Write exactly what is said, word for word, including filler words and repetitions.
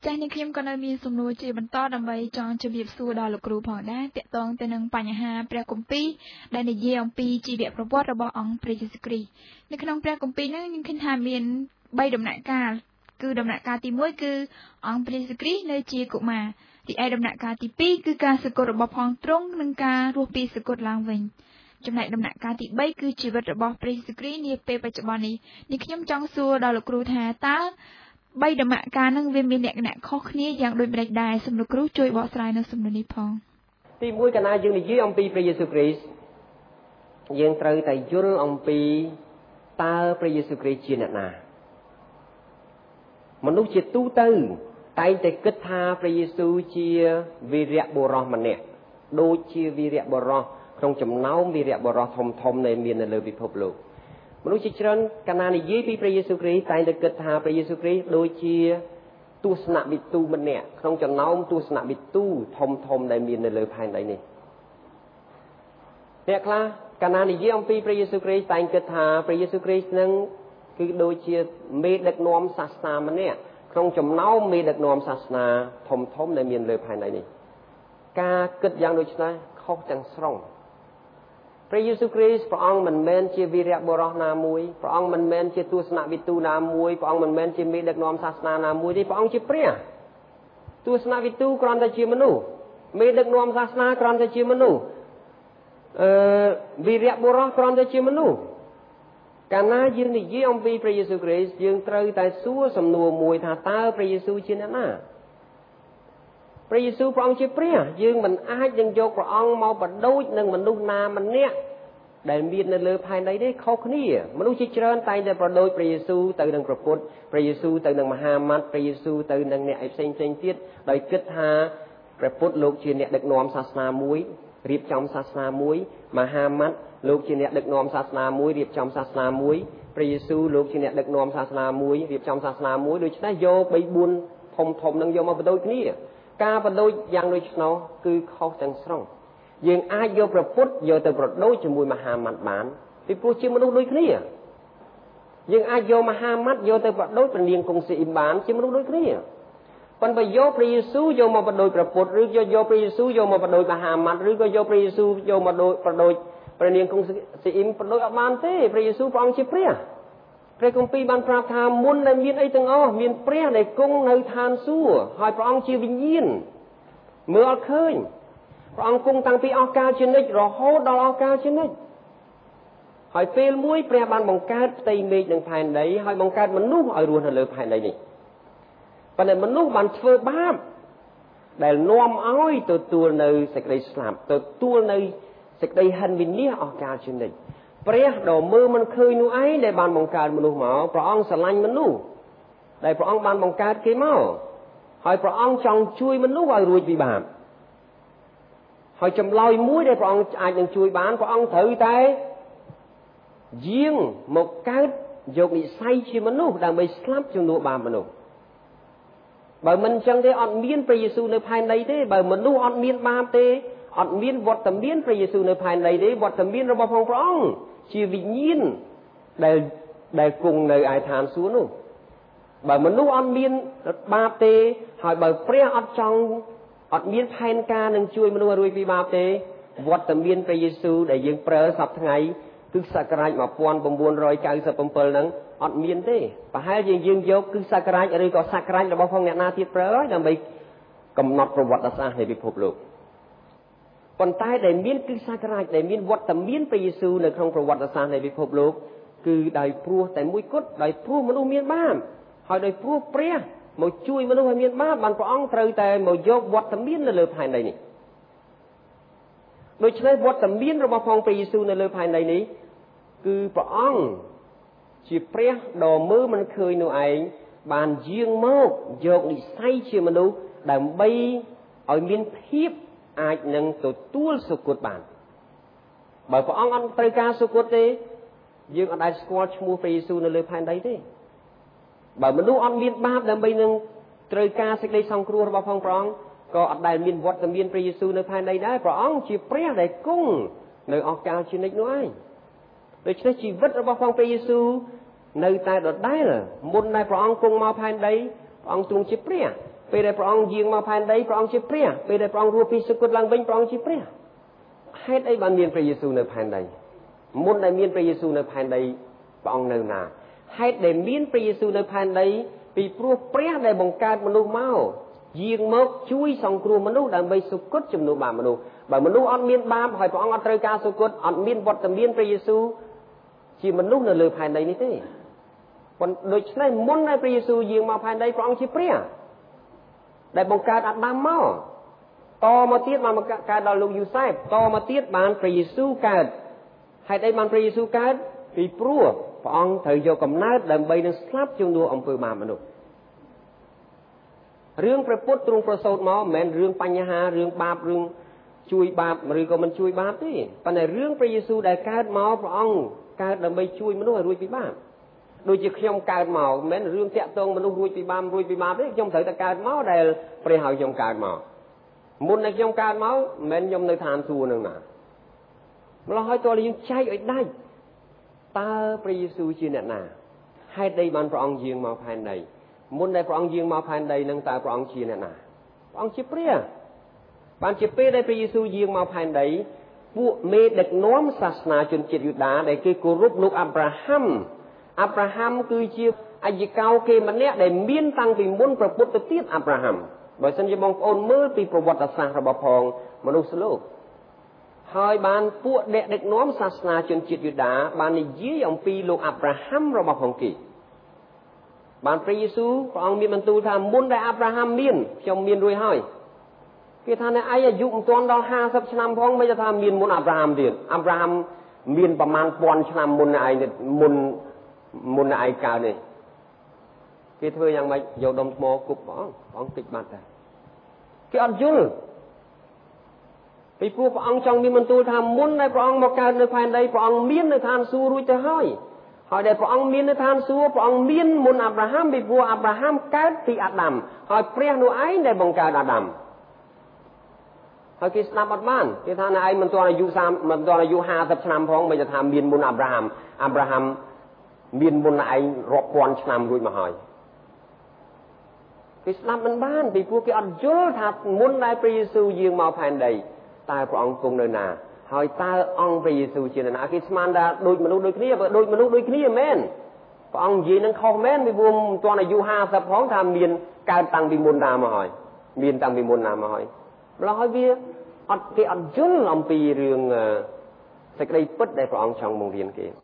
ចាស់នេះខ្ញុំក៏នៅមានសំណួរជាបន្តដើម្បីចង់ជម្រាបសួរដល់លោកគ្រូផងដែរទាក់ទងទៅនឹងបញ្ហាព្រះគម្ពីរដែលនិយាយអំពីជីវប្រវត្តិរបស់អង្គព្រះយេស៊ូវគ្រីស្ទនៅក្នុងព្រះគម្ពីរហ្នឹងខ្ញុំឃើញថាមានបីដំណាក់កាលគឺដំណាក់កាលទីមួយគឺអង្គព្រះយេស៊ូវគ្រីស្ទនៅជាកុមារទីឯដំណាក់កាលទីពីរគឺការសគត់របស់ផងទ្រង់និងការរស់ពីសគត់ឡើងវិញចំណែកដំណាក់កាលទីបីគឺជីវិតរបស់ព្រះយេស៊ូវគ្រីស្ទនាពេលបច្ចុប្បន្ននេះនេះខ្ញុំចង់សួរដល់លោកគ្រូថាតើបីដំណាក់កាលហ្នឹងវាមានលក្ខណៈខុសគ្នាយ៉ាងដូចម្តេចដែរសូមលោកគ្រូជួយបកស្រាយនៅសំណួរនេះផងទីមួយកាលណាយើងនិយាយអំពីព្រះយេស៊ូវគ្រីស្ទយើងត្រូវតែយល់អំពីតើព្រះយេស៊ូវគ្រីស្ទជាអ្នកណាមនុស្សជាទូទៅតែងតែគិតថាព្រះយេស៊ូវជាវីរៈបុរសម្នាក់ដូចជាវីរៈបុរសក្នុងចំណោមវីរៈបុរសធំធំដែលមាននៅលើពិភពលោកមនុស្សជាច្រើនកាលណានិយាយពីព្រះយេស៊ូវគ្រីស្ទតែងតែគិតថាព្រះយេស៊ូវគ្រីស្ទដូចជាទស្សនវិទូម្នាក់ក្នុងចំណោមទស្សនវិទូធំធំដែលមាននៅលើផែនដីនេះអ្នកខ្លះកាលណានិយាយអំពីព្រះយេស៊ូវគ្រីស្ទតែងគិតថាព្រះយេស៊ូវគ្រីស្ទនឹងគឺដូចជាមេដឹកនាំសាសនាម្នាក់ក្នុងចំណោមមេដឹកនាំសាសនាធំធំដែលមានលើផែនដីនេះការគិតយ៉ាងដូចនេះខុសទាំងស្រុងព្រះយេស៊ូវគ្រីស្ទព្រះអង្គមិនមែនជាវីរៈបុរសណាមួយព្រះអង្គមិនមែនជាទស្សនវិទូណាមួយព្រះអង្គមិនមែនជាមេដឹកនាំសាសនាណាមួយទេព្រះអង្គជាព្រះទស្សនវិទូគ្រាន់តែជាមនុស្សមេដឹកនាំសាសនាគ្រាន់តែជាមនុស្សអឺវីរៈបុរសគ្រាន់តែជាមនុស្សកាលណាយើងនិយាយអំពីព្រះយេស៊ូវគ្រីស្ទយើងត្រូវតែសួរសំណួរមួយថាតើព្រះយេស៊ូវជាអ្នកណាព្រះយេស៊ូវព្រះអង្គជាព្រះយើងមិនអាចនឹងយកព្រះអង្គមកបដូចនឹងមនុស្សណាម្នាក់ដែលមាននៅលើផែនដីទេខុសគ្នាមនុស្សជាច្រើនតែងតែប្រដូចព្រះយេស៊ូវទៅនឹងព្រះពុទ្ធព្រះយេស៊ូវទៅនឹងមហាម៉ាត់ព្រះយេស៊ូវទៅនឹងអ្នកឯផ្សេងផ្សេងទៀតដោយគិតថាព្រះពុទ្ធលោកជាអ្នកដឹកនាំសាសនាមួយរៀបចំសាសនាមួយមហាម៉ាត់លោកជាអ្នកដឹកនាំសាសនាមួយរៀបចំសាសនាមួយព្រះយេស៊ូវលោកជាអ្នកដឹកនាំសាសនាមួយរៀបចំសាសនាមួយដូច្នេះយកបីបួនធំធំនឹងយកមកបដូចគ្នាការបដូចយ៉ាងដូចនោះគឺខុសទាំងស្រុងយើងអាចយកព្រះពុទ្ធយកទៅប្រដូចជាមួយមហាម៉ាត់បានពីព្រោះជាមនុស្សដូចគ្នាយើងអាចយកមហាម៉ាត់យកទៅប្រដូចព្រះនាងគង់ស៊ីអ៊ីមបានជាមនុស្សដូចគ្នាប៉ុន្តែយកព្រះយេស៊ូវយកមកប្រដូចព្រះពុទ្ធឬយកយកព្រះយេស៊ូវយកមកប្រដូចមហាម៉ាត់ឬក៏យកព្រះយេស៊ូវយកមកប្រដូចព្រះនាងគង់ស៊ីអ៊ីមប្រដូចអត់បានទេព្រះយេស៊ូវព្រះអង្គជាព្រះព្រះគម្ពីរបានប្រាប់ថាមុនដែលមានអីទាំងអស់មានព្រះដែលគង់នៅឋានសួគ៌ហើយព្រះអង្គជាវិញ្ញាណមើលអត់ឃើញព្រះអង្គគង់តាំងពីអស់កលជានិច្ចរហូតដល់អស់កលជានិច្ចហើយពេលមួយព្រះបានបង្កើតផ្ទៃមេឃនិងផែនដីហើយបង្កើតមនុស្សឲ្យរស់នៅលើផែនដីនេះប៉ុន្តែមនុស្សបានធ្វើបាបដែលនាំឲ្យទទួលនៅសេចក្តីស្លាប់ទទួលនៅសេចក្តីហិនវិនាសអស់កលជានិច្ចព្រះដ៏មើលមិនឃើញនោះឯងដែលបានបង្កើតមនុស្សមកព្រះអង្គស្រឡាញ់មនុស្សដែលព្រះអង្គបានបង្កើតគេមកហើយព្រះអង្គចង់ជួយមនុស្សឲ្យរួចពីបាបហើយចម្លើយមួយដែលព្រះអង្គអាចនឹងជួយបានព្រះអង្គត្រូវតែយាងមកកើតយកនិស្ស័យជាមនុស្សដើម្បីស្លាប់ជំនួសបាបមនុស្សបើមិនអញ្ចឹងទេអត់មានព្រះយេស៊ូវនៅផែនដីទេបើមនុស្សអត់មានបាបទេអត់មានវត្តមានព្រះយេស៊ូវនៅផែនដីទេវត្តមានរបស់ព្រះអង្គជាវិញ្ញាណដែលដែលគង់នៅឯឋានសួគ៌នោះបើមនុស្សអត់មានបាបទេហើយបើព្រះអត់ចង់អត់មានផែនការនឹងជួយមនុស្សឲ្យរួចពីបាបទេវត្តមានព្រះយេស៊ូវដែលយើងប្រើសពថ្ងៃគឺសករាជmột nghìn chín trăm chín mươi bảyហ្នឹងអត់មានទេប្រហែលជាយើងយកគឺសករាជឬក៏សករាជរបស់ផងអ្នកណាទៀតប្រើហើយដើម្បីកំណត់ប្រវត្តិសាស្ត្រនៃពិភពលោកប៉ុន្តែដែលមានគឺសករាជដែលមានវត្តមានព្រះយេស៊ូវនៅក្នុងប្រវត្តិសាស្ត្រនៃពិភពលោកគឺដោយព្រោះតែមួយគត់ដោយព្រោះមនុស្សមានបាបហើយដោយព្រោះព្រះមកជួយមនុស្សឲ្យមានបាបបានព្រះអង្គត្រូវតែមកយកវត្តមាននៅលើផែនដីនេះដូច្នេះវត្តមានរបស់ផងព្រះយេស៊ូវនៅលើផែនដីនេះគឺព្រះអង្គជាព្រះដ៏មើលមិនឃើញនោះឯងបានយាងមកយកនិស្ស័យជាមនុស្សដើម្បីឲ្យមានភាពអាចនឹងទទួលសុគតបានបើព្រះអង្គអត់ត្រូវការសុគតទេយើងអត់ដែលស្គាល់ឈ្មោះព្រះយេស៊ូវនៅលើផែនដីទេបើមនុស្សអត់មានបាបដើម្បីនឹងត្រូវការសេចក្តីសង្គ្រោះរបស់ផងព្រះអង្គក៏អត់ដែលមានវត្តមានព្រះយេស៊ូវនៅផែនដីដែរព្រះអង្គជាព្រះដែលគង់នៅអស់កលជានិច្ចនោះឯងដូច្នេះជីវិតរបស់ផងព្រះយេស៊ូវនៅតែដដែលមុនដែលព្រះអង្គគង់មកផែនដីព្រះអង្គទ្រង់ជាព្រះពេលដែលព្រះអង្គយាងមកផែនដីព្រះអង្គជាព្រះពេលដែលព្រះអង្គរស់ពីសុគតឡើងវិញព្រះអង្គជាព្រះហេតុអីបានមានព្រះយេស៊ូវនៅផែនដីមុនដែលមានព្រះយេស៊ូវនៅផែនដីព្រះអង្គនៅណាហេតុដែលមានព្រះយេស៊ូវនៅផែនដីពីព្រោះព្រះដែលបង្កើតមនុស្សមកយាងមកជួយសង្គ្រោះមនុស្សដើម្បីសុគតជំនួសបាបមនុស្សបើមនុស្សអត់មានបាបហើយព្រះអង្គអត់ត្រូវការសុគតអត់មានវត្តមានព្រះយេស៊ូវជាមនុស្សនៅលើផែនដីនេះទេប៉ុន្តែដូច្នេះមុនដែលព្រះយេស៊ូវយាងមកផែនដីព្រះអង្គជាព្រះដែលបង្កើតអាដាមមកតមកទៀតបានបង្កើតដល់លោកយូសែបតមកទៀតបានព្រះយេស៊ូវកើតហេតុអីបានព្រះយេស៊ូវកើតពីព្រោះព្រះអង្គត្រូវយកកំណើតដើម្បីនឹងស្លាប់ជំនួសអំពើបាបមនុស្សរឿងព្រះពុទ្ធទ្រង់ប្រសូតមកមិនមែនរឿងបញ្ហារឿងបាបរឿងជួយបាបឬក៏មិនជួយបាបទេប៉ុន្តែរឿងព្រះយេស៊ូវដែលកើតមកព្រះអង្គកើតដើម្បីជួយមនុស្សឲ្យរួចពីបាបដូចជាខ្ញុំកើតមកមិនមែនរឿងតាក់ទងមនុស្សរួចពីបាបរួចពីបាបទេខ្ញុំត្រូវតែកើតមកដែលព្រះឲ្យខ្ញុំកើតមកមុនដែលខ្ញុំកើតមកមិនមែនខ្ញុំនៅឋានសួគ៌នឹងណាម្ល៉េះហើយតើយើងចែកឲ្យដាច់តើព្រះយេស៊ូវជាអ្នកណាហេតុអីបានព្រះអង្គយាងមកផែនដីមុនដែលព្រះអង្គយាងមកផែនដីនឹងតើព្រះអង្គជាអ្នកណាព្រះអង្គជាព្រះបានជាពេលដែលព្រះយេស៊ូវយាងមកផែនដីពួកមេដឹកនាំសាសនាជនជាតិយូដាដែលគេគោរពលោកអាប់រ៉ាហាំអាប់រ៉ាហាំគឺជាអាយកោគេម្នាក់ដែលមានតាំងពីមុនព្រះពុទ្ធទៅទៀតអាប់រ៉ាហាំបើសិនជាបងប្អូនមើលពីប្រវត្តិសាស្ត្ររបស់ផងមនុស្សលោកហើយបានពួកអ្នកដឹកនាំសាសនាជនជាតិយូដាបាននិយាយអំពីលោកអាប់រ៉ាហាំរបស់ផងគេបានព្រះយេស៊ូវព្រះអង្គមានបន្ទូលថាមុនដែលអាប់រ៉ាហាំមានខ្ញុំមានរួចហើយគេថាអ្នកឯងអាយុមិនទាន់ដល់ห้าสิบឆ្នាំផងមិនថាមានមុនអាប់រ៉ាហាំទៀតអាប់រ៉ាហាំមានប្រមាណពាន់ឆ្នាំមុនអ្នកឯងមុនមុនអ្នកឯងកើតនេះគេធ្វើយ៉ាងម៉េចយកដុំថ្មគប់ព្រះអង្គព្រះអង្គតិចបាត់ដែរគេអត់យល់ពីព្រោះព្រះអង្គចង់មានបន្ទូលថាមុនដែលព្រះអង្គមកកើតនៅផែនដីព្រះអង្គមាននៅឋានសួគ៌រួចទៅហើយហើយដែលព្រះអង្គមាននៅឋានសួគ៌ព្រះអង្គមានមុនអាប់រ៉ាហាំពីព្រោះអាប់រ៉ាហាំកើតពីអាដាមហើយព្រះនោះឯងដែលបង្កើតអាដាមហើយគេស្ដាប់អត់បានគេថាអ្នកឯងមិនទាន់អាយុ30មិនទាន់អាយុห้าสิบឆ្នាំផងមិនថាមានមុនអាប់រ៉ាហាំអាប់រ៉ាហាំមានមុនឯងរាប់ពាន់ឆ្នាំរួចមកហើយគេស្ដាប់មិនបានពីព្រោះគេអត់យល់ថាមុនដែលព្រះយេស៊ូវយាងមកផែនដីតើព្រះអង្គគង់នៅណាហើយតើអង្គព្រះយេស៊ូវជានរណាគេស្មានថាដូចមនុស្សដូចគ្នាបើដូចមនុស្សដូចគ្នាមែនព្រះអង្គនិយាយនឹងខុសមែនពីព្រោះមិនទាន់អាយុห้าสิบផងថាមានកើតតាំងពីមុនណាមកហើយមានតាំងពីមុនណាមកហើយម្ល៉េះហើយវាអត់គេអត់យល់អំពីរឿងសេចក្តីពិតដែលព្រះអង្គចង់បង្រៀនគេ